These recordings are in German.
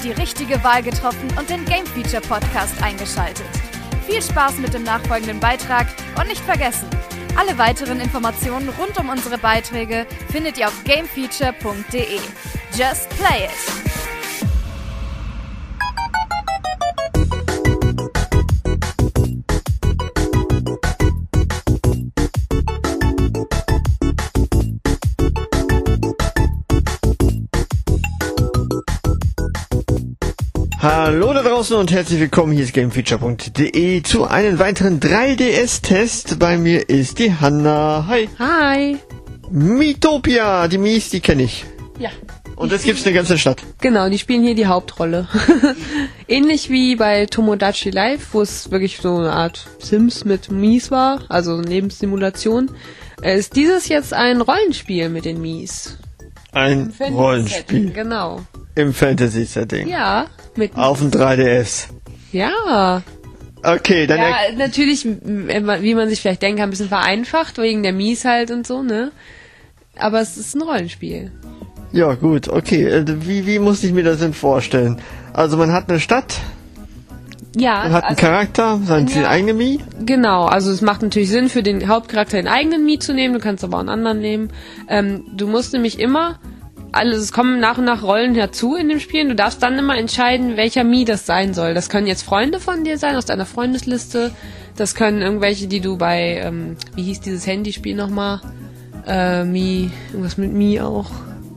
die richtige Wahl getroffen und den Game Feature Podcast eingeschaltet. Viel Spaß mit dem nachfolgenden Beitrag und nicht vergessen, alle weiteren Informationen rund um unsere Beiträge findet ihr auf gamefeature.de. Just play it! Hallo da draußen und herzlich willkommen, hier ist gamefeature.de zu einem weiteren 3DS-Test. Bei mir ist die Hanna. Hi. Hi. Miitopia, die Mies, die kenne ich. Ja. Und das gibt's eine ganze Stadt. Genau, die spielen hier die Hauptrolle. Ähnlich wie bei Tomodachi Life, wo es wirklich so eine Art Sims mit Mies war, also eine Lebenssimulation, ist dieses jetzt ein Rollenspiel mit den Mies. Ein Rollenspiel. Genau. Im Fantasy-Setting. Ja. Auf dem 3DS. Ja. Okay, dann... Ja, natürlich, wie man sich vielleicht denkt, ein bisschen vereinfacht, wegen der Mies halt und so, ne? Aber es ist ein Rollenspiel. Ja, gut, okay. Wie muss ich mir das denn vorstellen? Also man hat eine Stadt, ja, man hat einen Charakter, seinen eigenen Mii. Genau, also es macht natürlich Sinn, für den Hauptcharakter den eigenen Mii zu nehmen, du kannst aber auch einen anderen nehmen. Du musst nämlich immer... es kommen nach und nach Rollen herzu in dem Spiel. Du darfst dann immer entscheiden, welcher Mii das sein soll. Das können jetzt Freunde von dir sein, aus deiner Freundesliste. Das können irgendwelche, die du bei, wie hieß dieses Handyspiel nochmal? Mii, irgendwas mit Mii auch.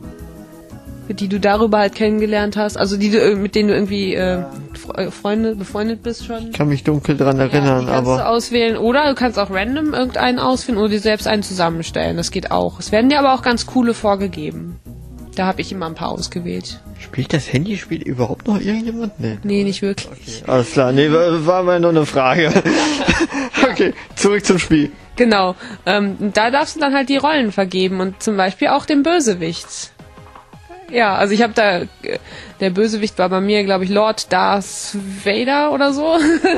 Die du darüber halt kennengelernt hast. Also die du, mit denen du irgendwie befreundet bist schon. Ich kann mich dunkel dran erinnern, die kannst aber... du auswählen. Oder du kannst auch random irgendeinen auswählen oder dir selbst einen zusammenstellen. Das geht auch. Es werden dir aber auch ganz coole vorgegeben. Da habe ich immer ein paar ausgewählt. Spielt das Handyspiel überhaupt noch irgendjemand? Nee, nicht wirklich. Okay, alles klar, nee, war mal nur eine Frage. Okay, zurück zum Spiel. Genau, da darfst du dann halt die Rollen vergeben und zum Beispiel auch den Bösewicht. Ja, also ich habe da, der Bösewicht war bei mir, glaube ich, Lord Darth Vader oder so.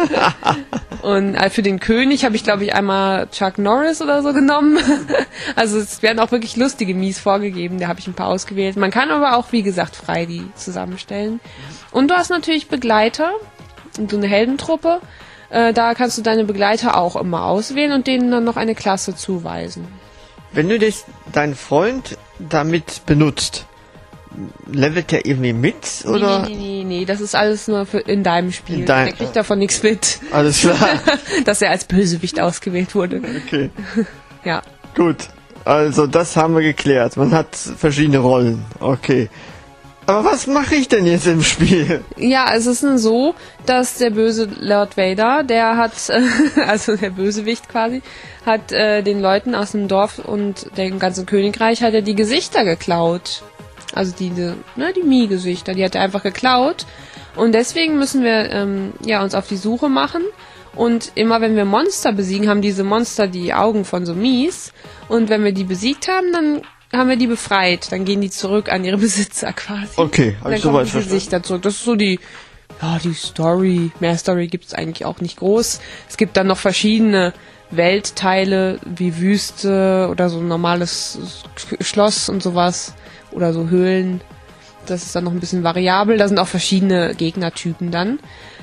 Und für den König habe ich, glaube ich, einmal Chuck Norris oder so genommen. Also es werden auch wirklich lustige Mies vorgegeben, da habe ich ein paar ausgewählt. Man kann aber auch, wie gesagt, frei die zusammenstellen. Und du hast natürlich Begleiter, so eine Heldentruppe. Da kannst du deine Begleiter auch immer auswählen und denen dann noch eine Klasse zuweisen. Wenn du deinen Freund damit benutzt, levelt der irgendwie mit, oder? Nee, das ist alles nur in deinem Spiel. Der kriegt davon nichts mit. Alles klar. Dass er als Bösewicht ausgewählt wurde. Okay. Ja. Gut, also das haben wir geklärt. Man hat verschiedene Rollen. Okay. Aber was mache ich denn jetzt im Spiel? Ja, es ist so, dass der böse Lord Vader, der hat, also der Bösewicht quasi, hat den Leuten aus dem Dorf und dem ganzen Königreich hat er die Gesichter geklaut. Also die Mii-Gesichter, die hat er einfach geklaut. Und deswegen müssen wir uns auf die Suche machen. Und immer wenn wir Monster besiegen, haben diese Monster die Augen von so Mies. Und wenn wir die besiegt haben, dann haben wir die befreit. Dann gehen die zurück an ihre Besitzer quasi. Okay, habe ich soweit verstanden. Gesichter zurück. Das ist so die Story. Mehr Story gibt es eigentlich auch nicht groß. Es gibt dann noch verschiedene Weltteile wie Wüste oder so ein normales Schloss und sowas. Oder so Höhlen. Das ist dann noch ein bisschen variabel. Da sind auch verschiedene Gegnertypen dann.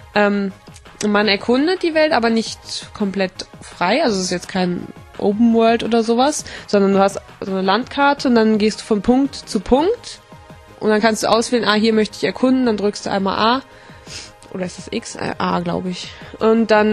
Man erkundet die Welt, aber nicht komplett frei. Also es ist jetzt kein Open World oder sowas, sondern du hast so eine Landkarte und dann gehst du von Punkt zu Punkt und dann kannst du auswählen, hier möchte ich erkunden, dann drückst du einmal A. Oder ist das X? A, glaube ich. Und dann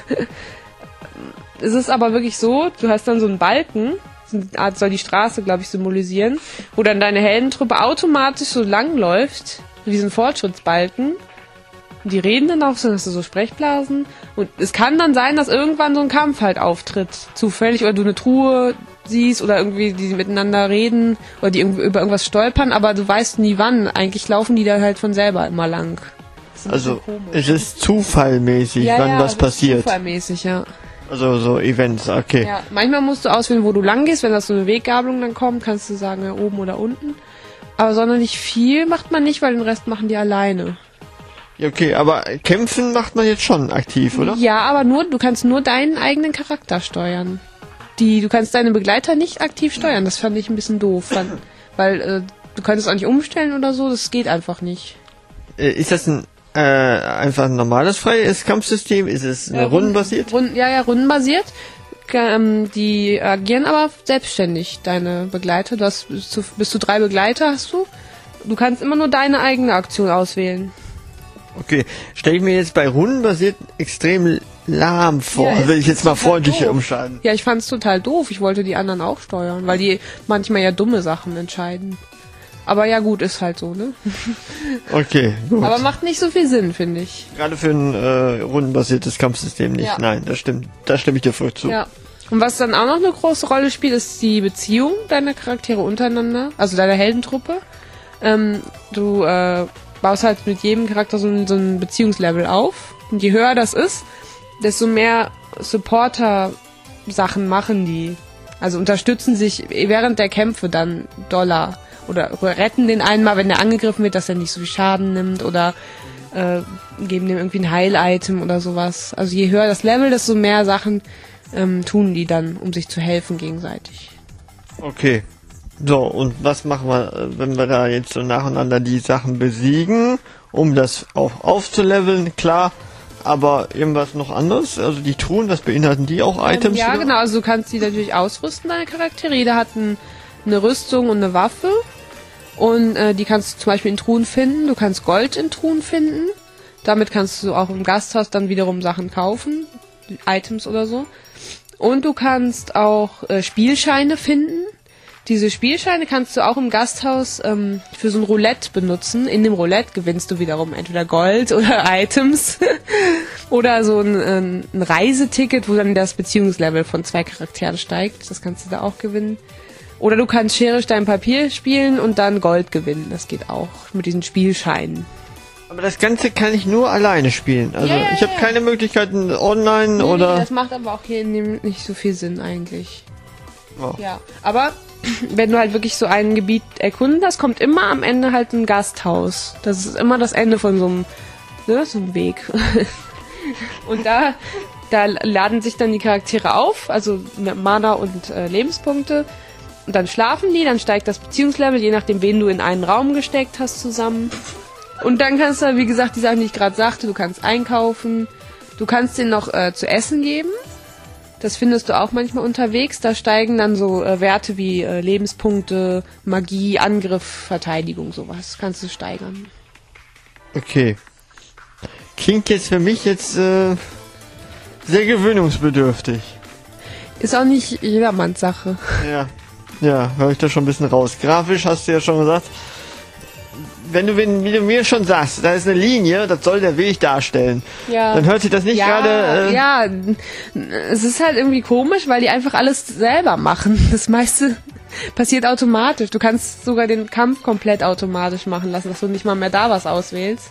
ist es aber wirklich so, du hast dann so einen Balken, soll die Straße, glaube ich, symbolisieren, wo dann deine Heldentruppe automatisch so lang läuft, wie so ein Fortschrittsbalken. Und die reden dann auch so, dass du so Sprechblasen. Und es kann dann sein, dass irgendwann so ein Kampf halt auftritt, zufällig, oder du eine Truhe siehst oder irgendwie die miteinander reden oder die über irgendwas stolpern, aber du weißt nie wann. Eigentlich laufen die da halt von selber immer lang. Also es ist zufallmäßig, wann was passiert. Zufallmäßig, ja. Also so Events, okay. Ja, manchmal musst du auswählen, wo du lang gehst. Wenn das so eine Weggabelung dann kommt, kannst du sagen, ja, oben oder unten. Aber sonderlich viel macht man nicht, weil den Rest machen die alleine. Ja, okay, aber kämpfen macht man jetzt schon aktiv, oder? Ja, aber du kannst nur deinen eigenen Charakter steuern. Du kannst deine Begleiter nicht aktiv steuern. Das fand ich ein bisschen doof, weil du kannst es auch nicht umstellen oder so. Das geht einfach nicht. Ist das einfach ein normales freies Kampfsystem? Ist es rundenbasiert? Rundenbasiert. Die agieren aber selbstständig, deine Begleiter. Du hast bis zu 3 Begleiter hast du. Du kannst immer nur deine eigene Aktion auswählen. Okay, stelle ich mir jetzt bei rundenbasiert extrem lahm vor, will ich jetzt mal freundlich umschalten. Ja, ich fand's total doof. Ich wollte die anderen auch steuern, weil die manchmal ja dumme Sachen entscheiden. Aber ja gut, ist halt so, ne? Okay, gut. Aber macht nicht so viel Sinn, finde ich. Gerade für ein rundenbasiertes Kampfsystem nicht. Ja. Nein, das stimmt. Da stimme ich dir voll zu. Ja. Und was dann auch noch eine große Rolle spielt, ist die Beziehung deiner Charaktere untereinander, also deiner Heldentruppe. Du baust halt mit jedem Charakter so ein Beziehungslevel auf. Und je höher das ist, desto mehr Supporter-Sachen machen die. Also unterstützen sich während der Kämpfe dann doller. Oder retten den einen mal, wenn der angegriffen wird, dass er nicht so viel Schaden nimmt. Oder geben dem irgendwie ein Heil-Item oder sowas. Also je höher das Level, desto mehr Sachen tun die dann, um sich zu helfen gegenseitig. Okay. So, und was machen wir, wenn wir da jetzt so nacheinander die Sachen besiegen, um das auch aufzuleveln? Klar, aber irgendwas noch anderes? Also die Truhen, was beinhalten die auch Items? Ja, genau, also du kannst die natürlich ausrüsten, deine Charaktere. Jeder hat eine Rüstung und eine Waffe. Und die kannst du zum Beispiel in Truhen finden. Du kannst Gold in Truhen finden. Damit kannst du auch im Gasthaus dann wiederum Sachen kaufen. Items oder so. Und du kannst auch Spielscheine finden. Diese Spielscheine kannst du auch im Gasthaus für so ein Roulette benutzen. In dem Roulette gewinnst du wiederum entweder Gold oder Items oder so ein Reiseticket, wo dann das Beziehungslevel von 2 Charakteren steigt. Das kannst du da auch gewinnen. Oder du kannst Schere, Stein, Papier spielen und dann Gold gewinnen. Das geht auch mit diesen Spielscheinen. Aber das Ganze kann ich nur alleine spielen. Also ich habe keine Möglichkeiten online oder... Nee, das macht aber auch hier in dem nicht so viel Sinn eigentlich. Oh. Ja, aber wenn du halt wirklich so ein Gebiet erkunden hast, kommt immer am Ende halt ein Gasthaus. Das ist immer das Ende von so einem Weg. Und da laden sich dann die Charaktere auf, also Mana und Lebenspunkte. Und dann schlafen die, dann steigt das Beziehungslevel, je nachdem, wen du in einen Raum gesteckt hast zusammen. Und dann kannst du, wie gesagt, die Sachen, die ich gerade sagte, du kannst einkaufen, du kannst denen noch zu essen geben. Das findest du auch manchmal unterwegs. Da steigen dann so Werte wie Lebenspunkte, Magie, Angriff, Verteidigung, sowas. Kannst du steigern. Okay. Klingt jetzt für mich sehr gewöhnungsbedürftig. Ist auch nicht jedermanns Sache. Ja, höre ich da schon ein bisschen raus. Grafisch hast du ja schon gesagt, wenn du mir schon sagst, da ist eine Linie, das soll der Weg darstellen, dann hört sich das nicht gerade... Ja, es ist halt irgendwie komisch, weil die einfach alles selber machen. Das meiste passiert automatisch. Du kannst sogar den Kampf komplett automatisch machen lassen, dass du nicht mal mehr da was auswählst.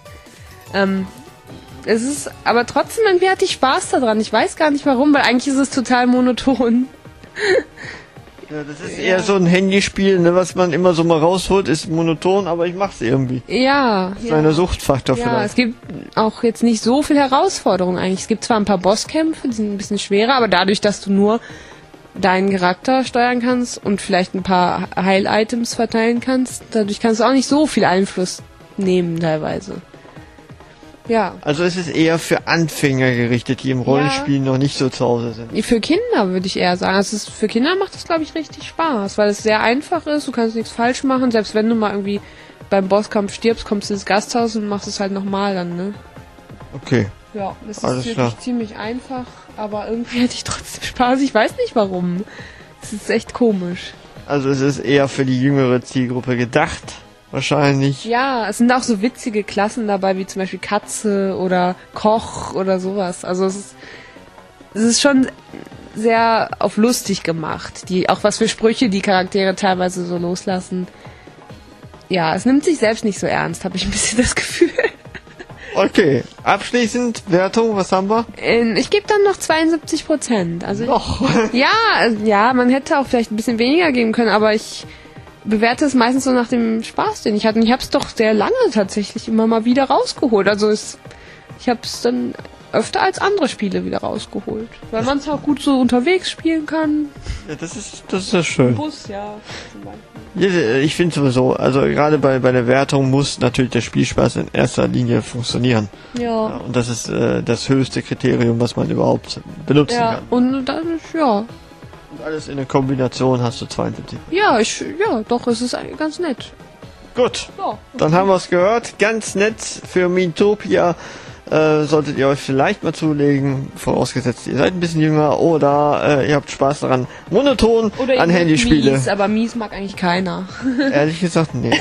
Es ist, aber trotzdem, irgendwie hatte ich Spaß daran. Ich weiß gar nicht warum, weil eigentlich ist es total monoton. Ja, das ist eher so ein Handyspiel, ne, was man immer so mal rausholt, ist monoton, aber ich mach's irgendwie. Ja. Das ist ein Suchtfaktor vielleicht. Ja, es gibt auch jetzt nicht so viel Herausforderungen eigentlich. Es gibt zwar ein paar Bosskämpfe, die sind ein bisschen schwerer, aber dadurch, dass du nur deinen Charakter steuern kannst und vielleicht ein paar Heil-Items verteilen kannst, dadurch kannst du auch nicht so viel Einfluss nehmen teilweise. Ja. Also es ist eher für Anfänger gerichtet, die im Rollenspiel noch nicht so zu Hause sind. Für Kinder würde ich eher sagen. Also für Kinder macht es, glaube ich, richtig Spaß, weil es sehr einfach ist. Du kannst nichts falsch machen. Selbst wenn du mal irgendwie beim Bosskampf stirbst, kommst du ins Gasthaus und machst es halt nochmal dann, ne? Okay. Ja, das ist wirklich ziemlich einfach, aber irgendwie hätte ich trotzdem Spaß. Ich weiß nicht warum. Es ist echt komisch. Also es ist eher für die jüngere Zielgruppe gedacht. Wahrscheinlich. Ja, es sind auch so witzige Klassen dabei, wie zum Beispiel Katze oder Koch oder sowas. Also es ist schon sehr auf lustig gemacht. Auch was für Sprüche die Charaktere teilweise so loslassen. Ja, es nimmt sich selbst nicht so ernst, habe ich ein bisschen das Gefühl. Okay, abschließend, Wertung, was haben wir? Ich gebe dann noch 72%. Also noch? Ja, man hätte auch vielleicht ein bisschen weniger geben können, aber ich bewerte es meistens so nach dem Spaß, den ich hatte. Und ich habe es doch sehr lange tatsächlich immer mal wieder rausgeholt. Also ich habe es dann öfter als andere Spiele wieder rausgeholt. Weil man es auch gut so unterwegs spielen kann. Ja, das ist ja schön. Bus, ja, zum Beispiel. Ja, ich finde sowieso, also gerade bei der Wertung muss natürlich der Spielspaß in erster Linie funktionieren. Ja. Und das ist das höchste Kriterium, was man überhaupt benutzen Ja, kann. und dann, ja. Und alles in der Kombination hast du 72. Ja, doch, es ist ganz nett. Gut, Ja. dann haben wir es gehört. Ganz nett für Miitopia. Solltet ihr euch vielleicht mal zulegen, vorausgesetzt ihr seid ein bisschen jünger oder ihr habt Spaß daran, monoton Oder an Handyspiele. Mies, aber Mies mag eigentlich keiner. Ehrlich gesagt, nee.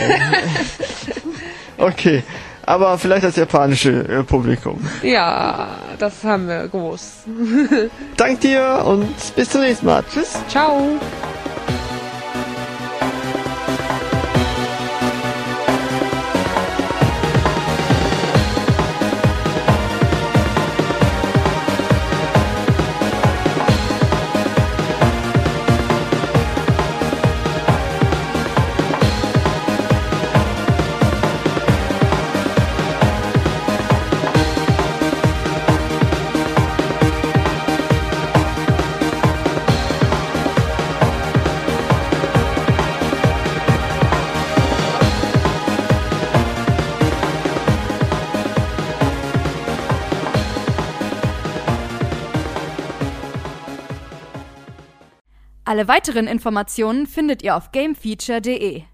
Okay, aber vielleicht das japanische Publikum. Ja, das haben wir groß. Dank dir und bis zum nächsten Mal. Tschüss. Ciao. Alle weiteren Informationen findet ihr auf gamefeature.de.